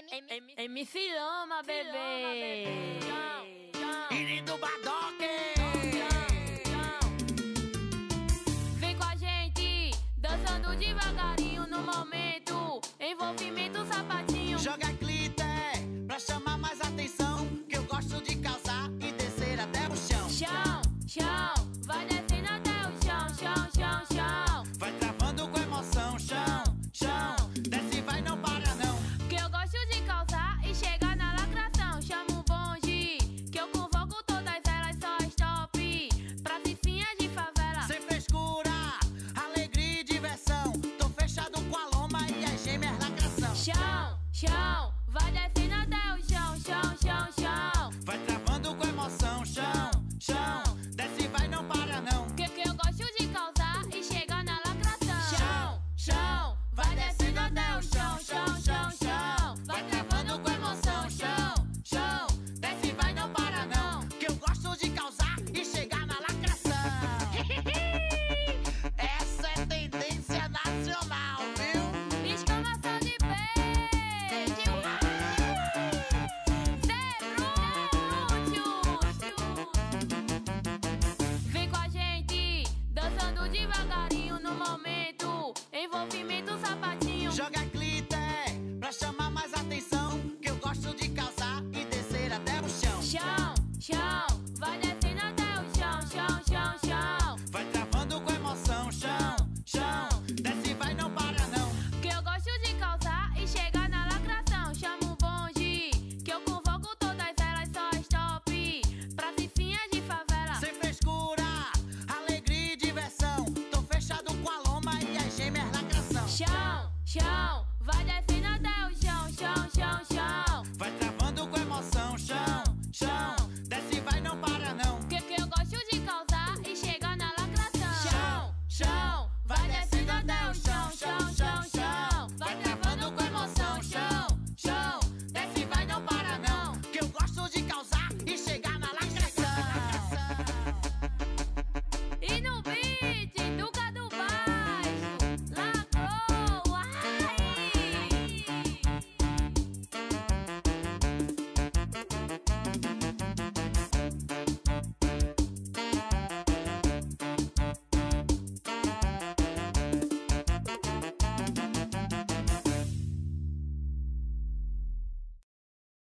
MC Lama, bebê. Iri do Badoque. Vem com a gente, dançando devagarinho no momento. Envolvimento, sapatinho. Joga glitter pra chamar mais atenção, que eu gosto de causar e descer até o chão. Chão, chão, vai descendo até o chão, chão, chão, chão. Vai travando com emoção, chão, chão. Desce e vai, não para não. Que eu gosto de causar e chegar na lacração. Chamo o bonde, que eu convoco todas elas, só as top. Pra vizinhas de favela. Sem frescura, alegria e diversão. Tô fechado com a loma e as gêmeas lacração. Chão, chão,